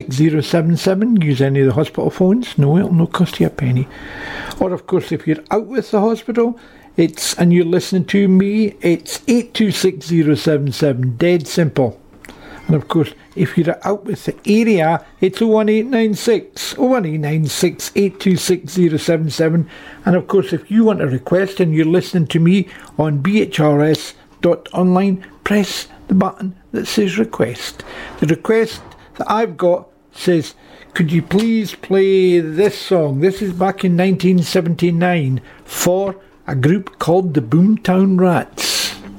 826-6077. Use any of the hospital phones. No, it'll not cost you a penny. Or, of course, if you're out with the hospital, and you're listening to me, it's 826-6077. Dead simple. And, of course, if you're out with the area, it's 01896 826-077. And, of course, if you want a request and you're listening to me on bhrs.online, press the button that says request. The request that I've got says, could you please play this song? This is back in 1979 for a group called the Boomtown Rats.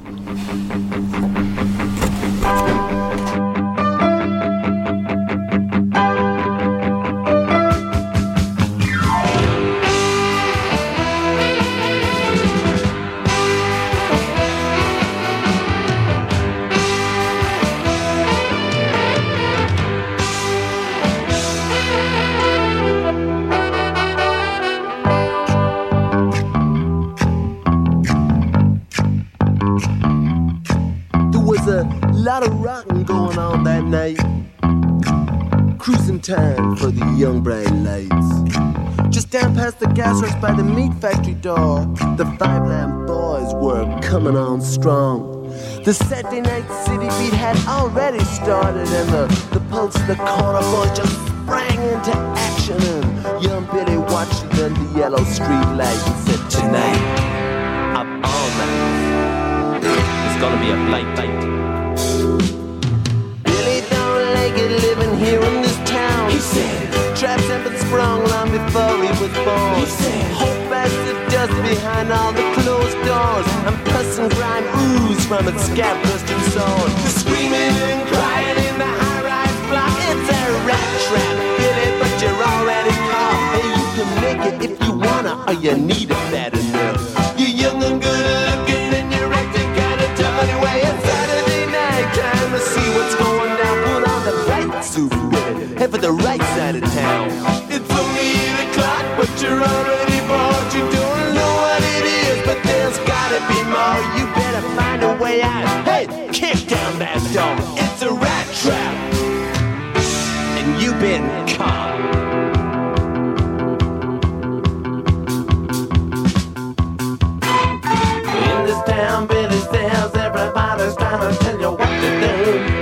Lot of rockin' going on that night. Cruising time for the young bright lights. Just down past the gas works by the meat factory door, the Five Lamb Boys were coming on strong. The Saturday night city beat had already started, and the pulse of the corner boys just sprang into action. And young Billy watched it under the yellow street light and said, tonight, up all night, it's gonna be a blight night. Living here in this town, he said. Traps had been sprung long before he was born. He said. Hope as the dust behind all the closed doors, and pus and grime ooze from its scab-busted sword. The screaming and crying in the high-rise block, it's a rat trap, Billy, but you're already caught. Hey, you can make it if you wanna, or you need it bad enough. You're young and good-looking, and you're acting kinda tough anyway. It's Saturday night, time to see what's going down. Put on the right suit, head for the right side of town. It's only 8 o'clock, but you're already bored. You don't know what it is, but there's gotta be more. You better find a way out. Hey, kick down that door. It's a rat trap, and you've been caught. In this town, Billy says everybody's trying to tell you what to do.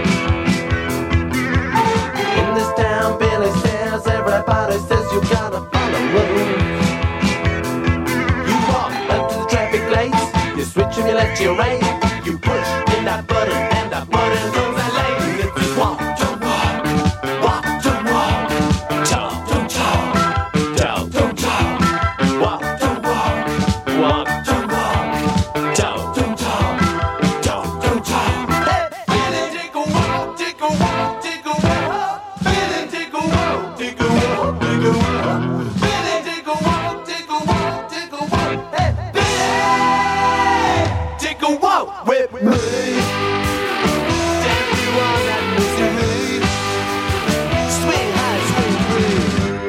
Everybody says you gotta follow rules. You walk up to the traffic lights, you switch and you let you right. You push in that button and that button goes that light. It's walk, don't walk, walk, don't walk, talk, don't talk, talk, don't talk, walk, don't walk, walk, don't walk, talk, don't talk, talk, don't talk. Hey, Billy, take a walk, take a walk, take a walk. Billy, take a walk, take a walk, take a walk. Billy, take a walk, take a walk, take a walk. Hey, Billy, take a walk with me. Take you on that misery. Swing high, swing free.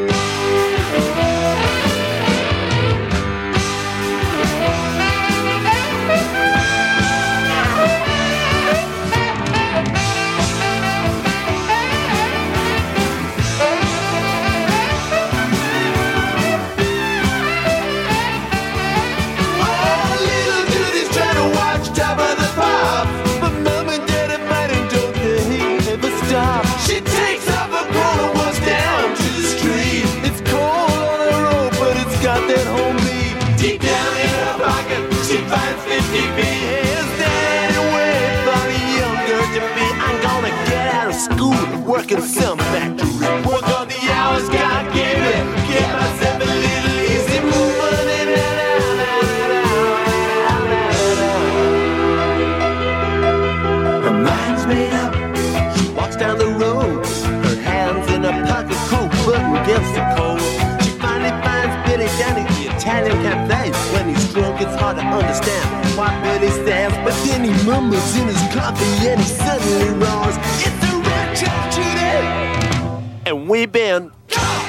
Working some factory, work on the hours God gave me, get myself a little easy moving. Her mind's made up, she walks down the road, her hands in her pocket, coat button against the cold. She finally finds Billy down at the Italian cafe. When he's drunk, it's hard to understand why Billy stands, but then he mumbles in his coffee and he suddenly roars, "It's a red trap today!" And we've been caught.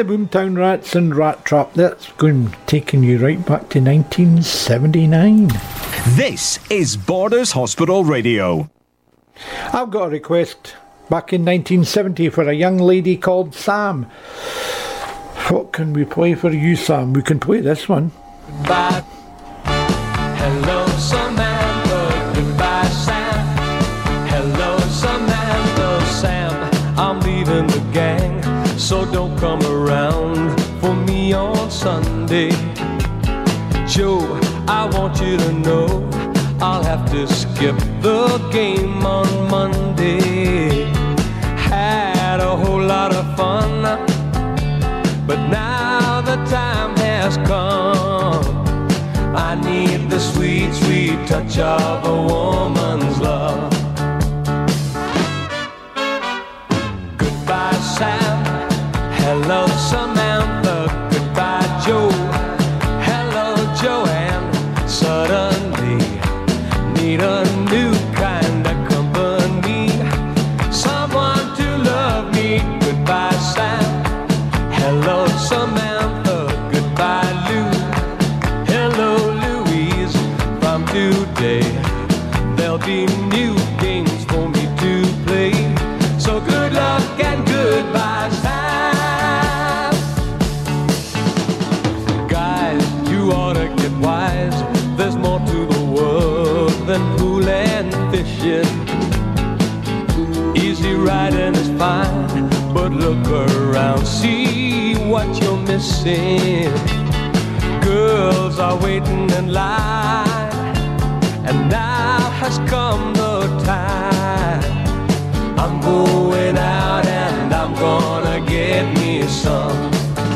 the Boomtown Rats and Rat Trap. That's taking you right back to 1979. This is Borders Hospital Radio. I've got a request back in 1970 for a young lady called Sam. What can we play for you, Sam? We can play this one. Goodbye. Hello, Samantha. Goodbye, Sam. Hello, Samantha. Sam, I'm leaving the gang, so don't come around for me on Sunday. Joe, I want you to know I'll have to skip the game on Monday. Had a whole lot of fun, but now the time has come. I need the sweet, sweet touch of a woman's love. Goodbye, Sam. Hello, Samantha. Goodbye, Joe. Hello, Joanne. Suddenly need a new kind of company. Someone to love me. Goodbye, Sam. Hello, Samantha. Goodbye, Lou. Hello, Louise. From today, there'll be new games for me to play. So good luck and goodbye, Sam. Guys, you ought to get wise. There's more to the world than pool and fishing. Easy riding is fine, but look around, see what you're missing. Girls are waiting in line, and now has come the time. I'm going out and I'm gonna get me some.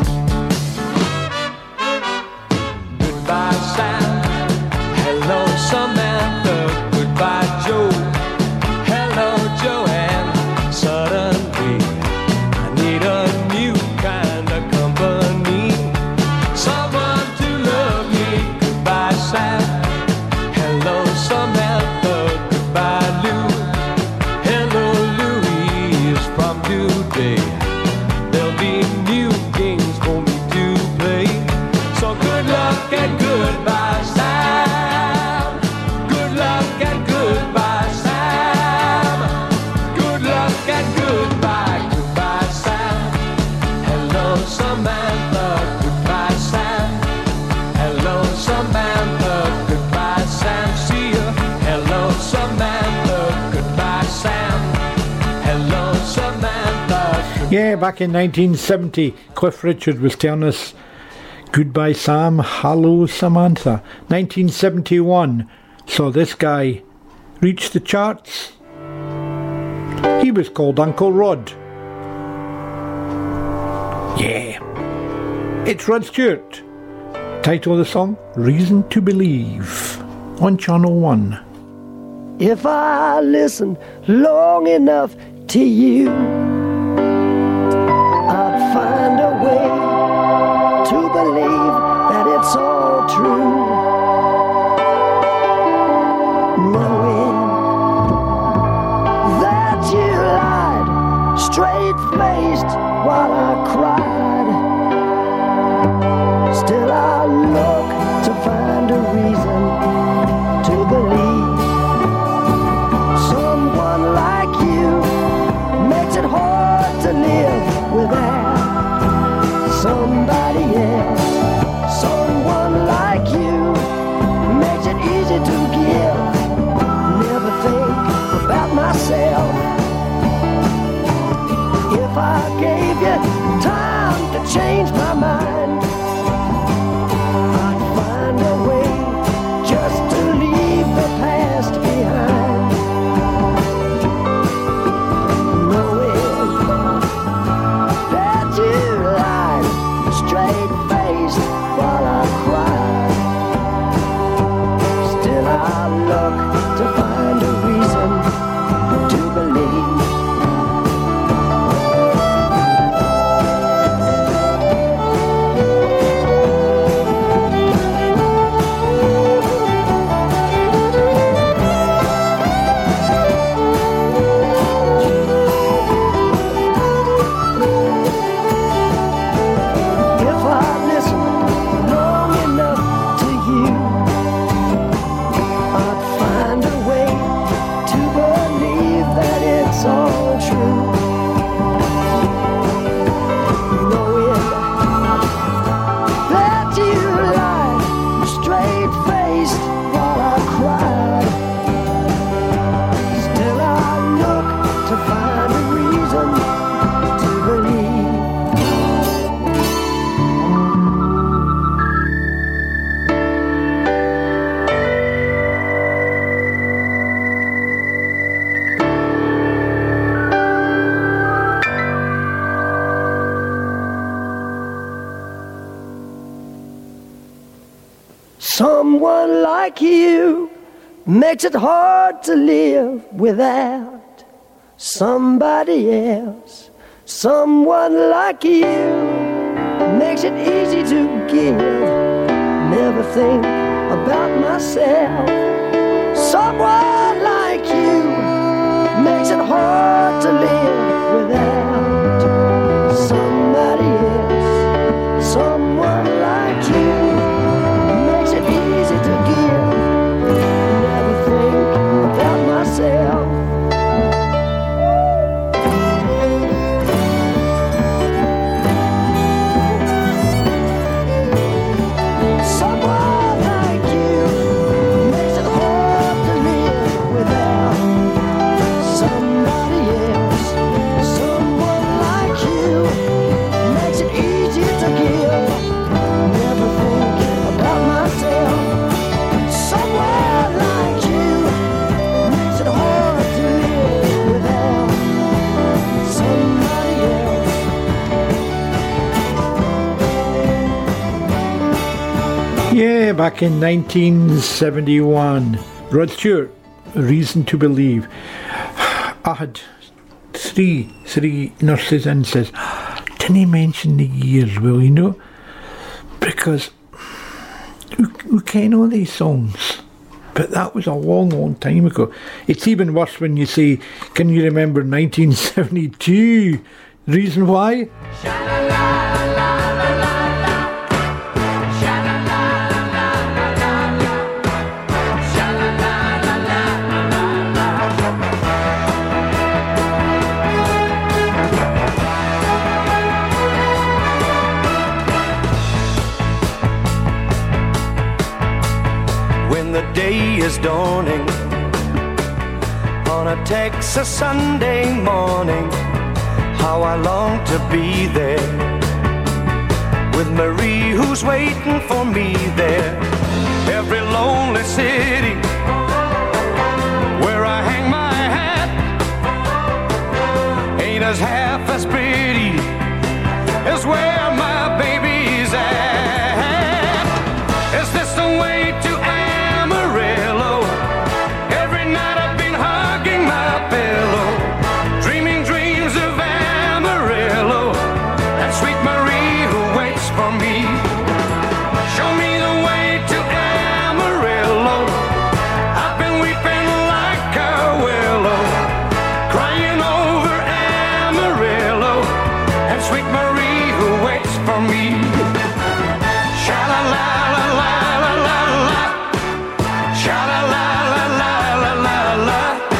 Goodbye, Sam. Hello, Samantha. Goodbye, Joe. Hello, Joanne. Suddenly I need a new kind of company. Someone to love me. Goodbye, Sam. Hello, Samantha. Goodbye, Lou. Hello, Louise. From today, there'll be new games for me to play. So good luck and goodbye, Sam. Good luck and goodbye, Sam. Good luck and goodbye, goodbye, Sam. Hello, Samantha. Goodbye, Sam. Hello, Samantha. Goodbye, Sam. See ya. Hello, Samantha. Goodbye, Sam. Hello, Samantha. Yeah, back in 1970, Cliff Richard was telling us goodbye, Sam. Hello, Samantha. 1971 saw this guy reach the charts. He was called Uncle Rod. Yeah. It's Rod Stewart. Title of the song, Reason to Believe, on Channel 1. If I listen long enough to you, I'd find a way to believe that it's all true. Knowing that you lied, straight-faced while I cried, still I look to find a reason to believe. Someone like you makes it hard to live without somebody else. Someone like you Someone like you makes it hard to live without somebody else. Someone like you makes it easy to give. Never think about myself. Someone like you makes it hard to live without somebody else. Someone like you makes it easy to give. Never think about myself. Someone like you makes it hard to live without somebody else. Someone like you makes it easy to give. Never think about myself. Someone like you makes it hard to live without somebody else. Yeah, back in 1971, Rod Stewart, Reason to Believe. I had three nurses in, says, didn't he mention the years, Will, you know? Because we ken all these songs, but that was a long time ago. It's even worse when you say, can you remember 1972? Reason why? When the day is dawning on a Texas Sunday morning, how I long to be there with Marie who's waiting for me there. Every lonely city where I hang my hat ain't as half as pretty as where my baby's at. Is this the way to Amarillo? Every night I've been hugging my pillow, dreaming dreams of Amarillo and sweet Marie who waits for me. Show me the way to Amarillo. I've been weeping like a willow, crying over Amarillo and sweet Marie who waits for me. Sha-la-la-la-la-la-la-la, sha-la-la-la-la-la-la-la,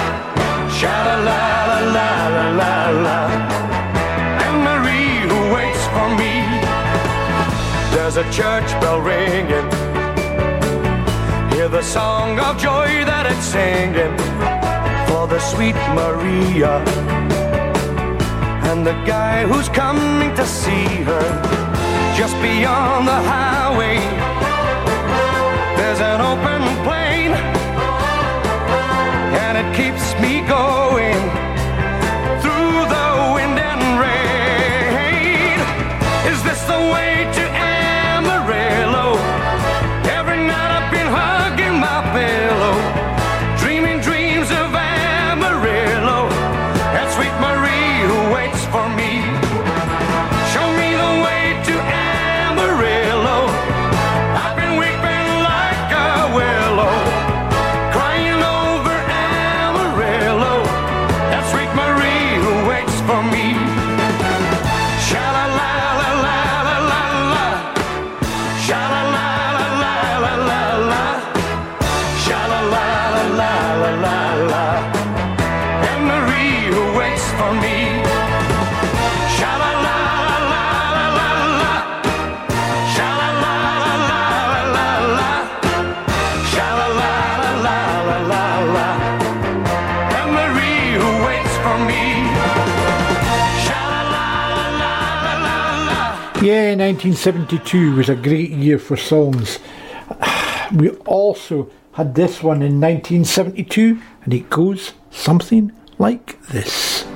sha-la-la-la-la-la-la, and Marie who waits for me. There's a church bell ringing, hear the song of joy that it's singing for the sweet Maria and the guy who's coming to see her. Just beyond the highway there's an open plain, and it keeps me going through the wind and rain. Is this the way to Amarillo? Every night I've been hugging my pillow, dreaming dreams of Amarillo and sweet Marie who waits for me. Show me the way to Amarillo. I've been weeping like a willow, crying over Amarillo and sweet Marie who waits for me. Sha-la-la-la-la-la-la-la, sha-la-la-la-la-la-la, sha-la-la-la-la-la-la, and Marie who waits for me. Sha-la-la-la-la-la-la, sha-la-la-la-la-la-la, sha-la-la-la-la-la-la, and Marie who waits for me. Sha-la-la-la-la-la-la. Yeah, 1972 was a great year for songs. We also had this one in 1972, and it goes something like this.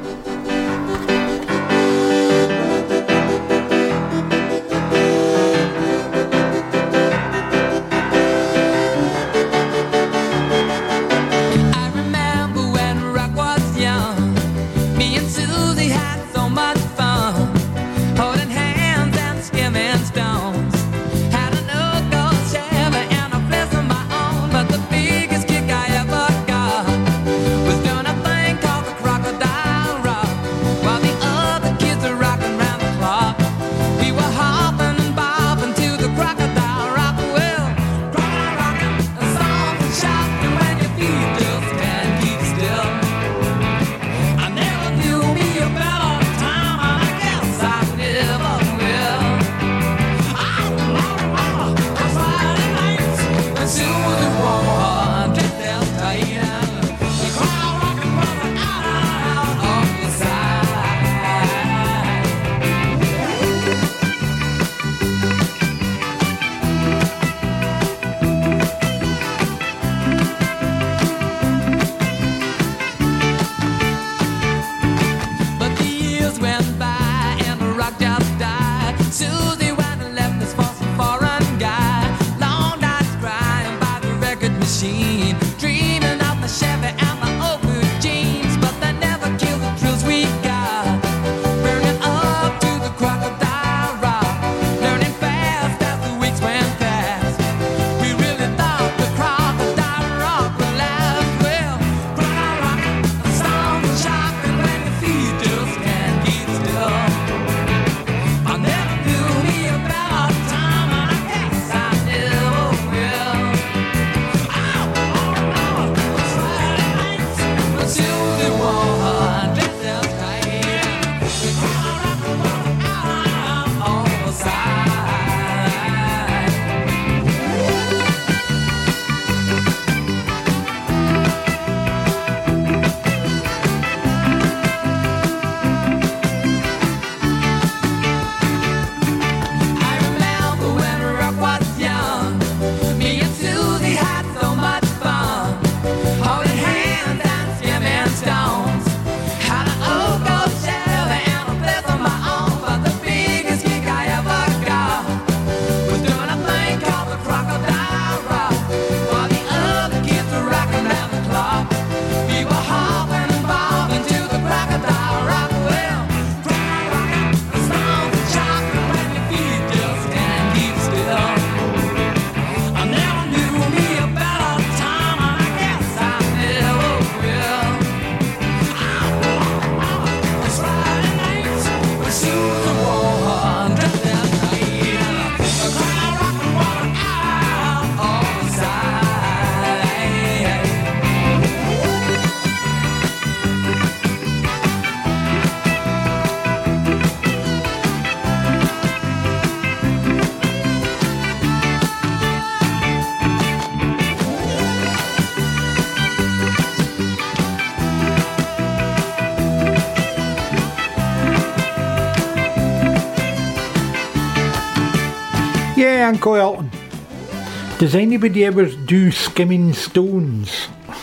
Yanko Elton. Does anybody ever do skimming stones?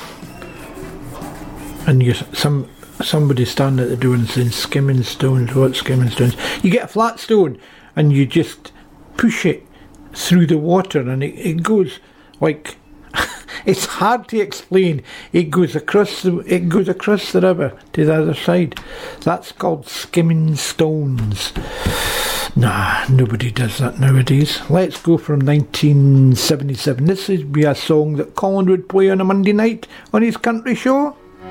And somebody standing at the door and saying, skimming stones, what skimming stones? You get a flat stone and you just push it through the water and it goes like, it's hard to explain. It goes across the river to the other side. That's called skimming stones. Nah, nobody does that nowadays. Let's go from 1977. This would be a song that Colin would play on a Monday night on his country show.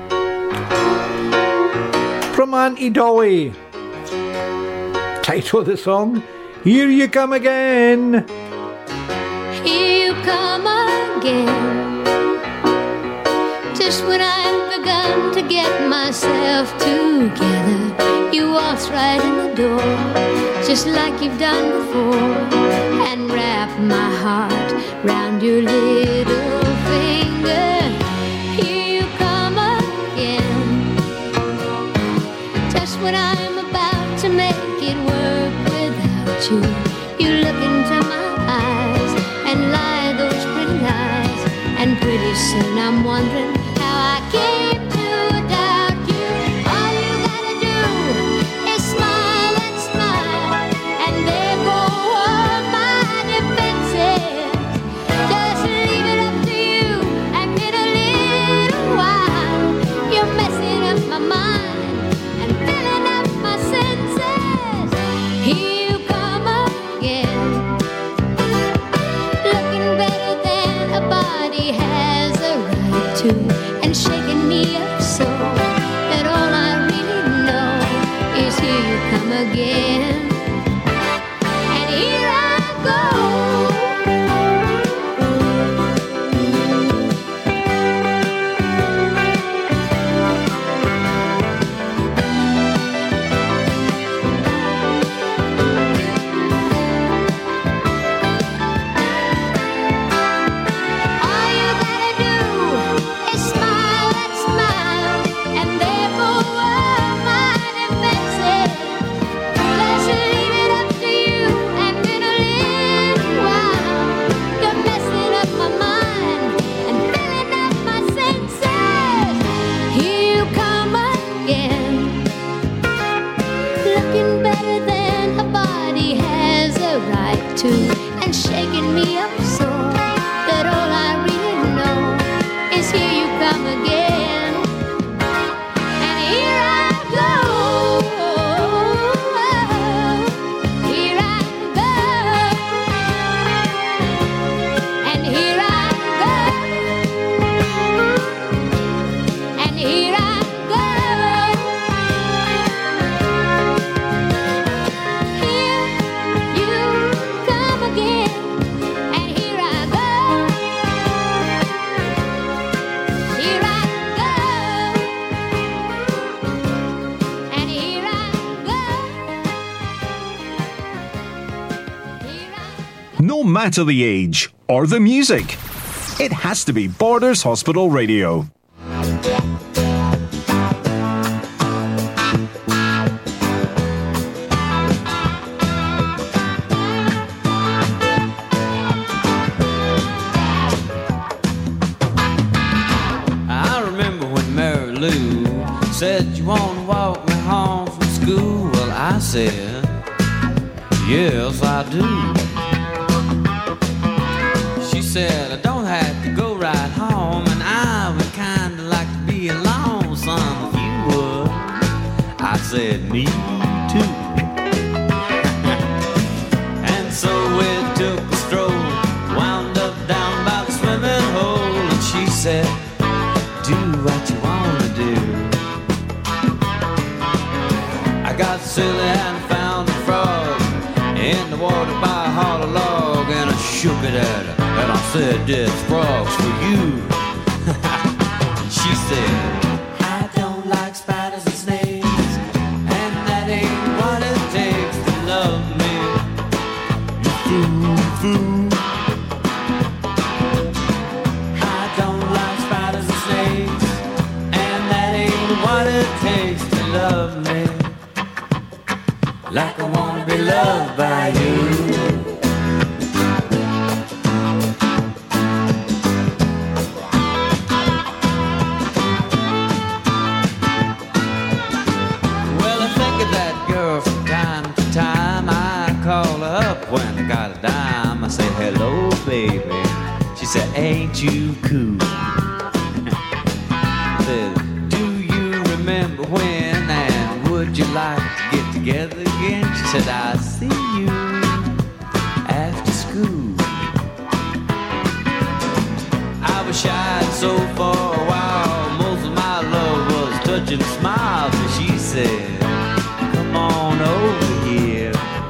From Auntie Dolly. Title of the song, Here You Come Again. Here you come again. Just when I've begun to get myself together, you waltz right in the door, just like you've done before, and wrap my heart round your little finger. Here you come again. Just when I'm about to make it work without you, you look into my eyes and lie those pretty lies, and pretty soon I'm wondering how I came to doubt you. All you gotta do is smile and smile, and there go all my defenses. Just leave it up to you, and in a little while you're messing up my mind and filling up my senses. Here you come again, looking better than a body has a right to, and shaking me up so that all I really know is here you come again. And here I go. All you gotta do is smile and smile, and there go all my defenses. Just leave it up to you, and in a little while you're messing up my mind and filling up my senses. Here you come again, looking better than a body has a right to, and shaking me up so that all I really know is here you come again. And here I go, here I go, and here I go, and here I go. Here you come again, and here I go, here I go, and here I go, here I. No matter the age or the music, it has to be Borders Hospital Radio. I remember when Mary Lou said, you want to walk me home from school? Well, I said, yes, I do. She said, I don't have to go right home, and I would kind of like to be alone, son, if you would. I said, me too. And so we took a stroll, wound up down by the swimming hole, and she said, do what you want to do. I got silly and found a frog in the water by a hollow log, and I shook it at her, and I said, this frog's for you. She said, I don't like spiders and snakes, and that ain't what it takes to love me, you fool, fool. I don't like spiders and snakes, and that ain't what it takes to love me, like I wanna be loved by you. She said, ain't you cool? Said, do you remember when and would you like to get together again? She said, I'll see you after school. I was shy and so for a while, most of my love was touching smiles. And she said, come on over here.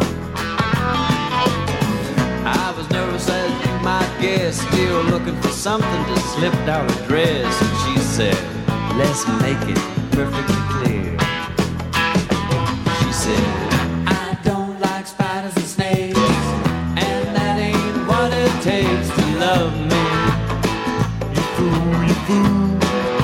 I was nervous as you might guess, still looking for something to slip down her dress. And she said, let's make it perfectly clear. She said, I don't like spiders and snakes, and that ain't what it takes to love me. You fool, you fool.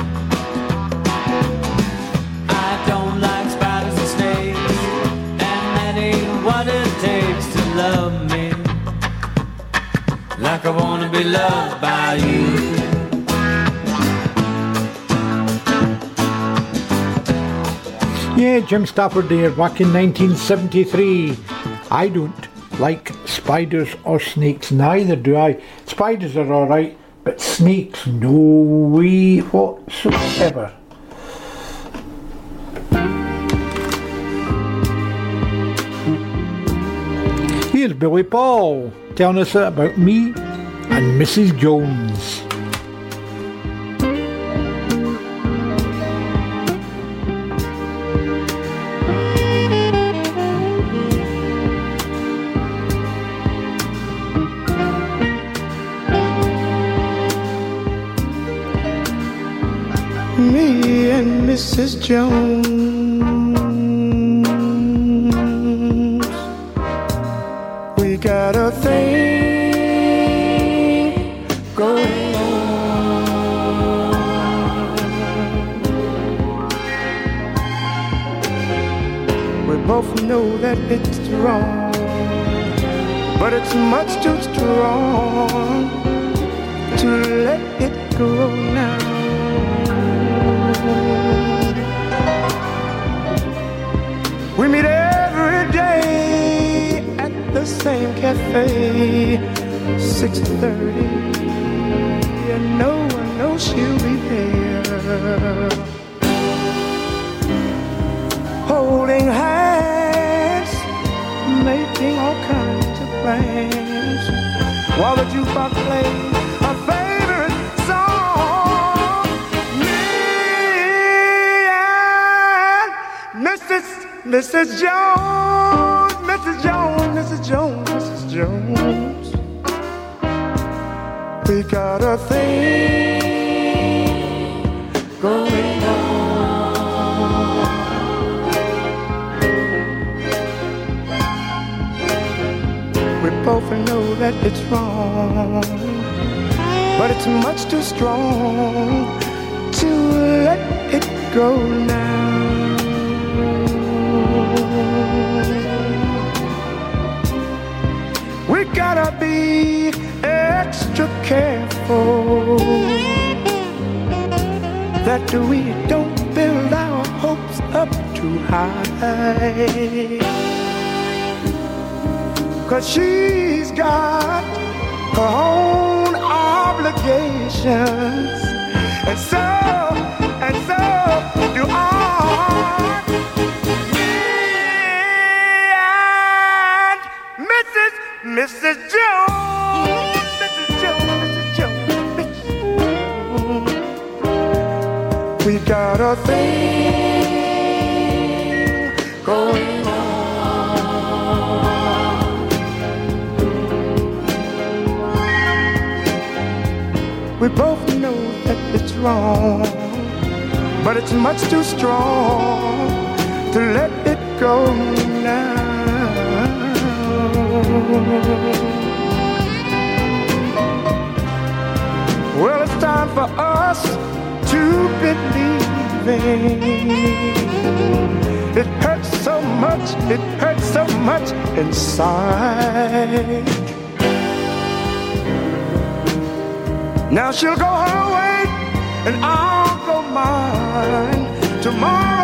I don't like spiders and snakes, and that ain't what it takes to love me. Like I wanna be loved by you. Yeah, Jim Stafford there, back in 1973. I don't like spiders or snakes, neither do I. Spiders are alright, but snakes, no way whatsoever. Here's Billy Paul telling us about me and Mrs. Jones. Me and Mrs. Jones, we got a thing going on. We both know that it's wrong, but it's much too strong to let it go now. We meet every day at the same cafe, 6:30, and no one knows she'll be there. Holding hands, making all kinds of plans, while the jukebox plays a favorite song. Me and Mrs. Jones, Mrs. Jones, Mrs. Jones, Mrs. Jones, we got a thing going on. We both know that it's wrong, but it's much too strong to let it go now. We gotta be extra careful that we don't build our hopes up too high, 'cause she's got her own obligations, and so do I. Mrs. Jones, Mrs. Jones, Mrs. Jones, Mrs. Jones, we got a thing going on. We both know that it's wrong, but it's much too strong to let it go now. Well, it's time for us to believe it hurts so much inside. Now she'll go her way and I'll go mine. Tomorrow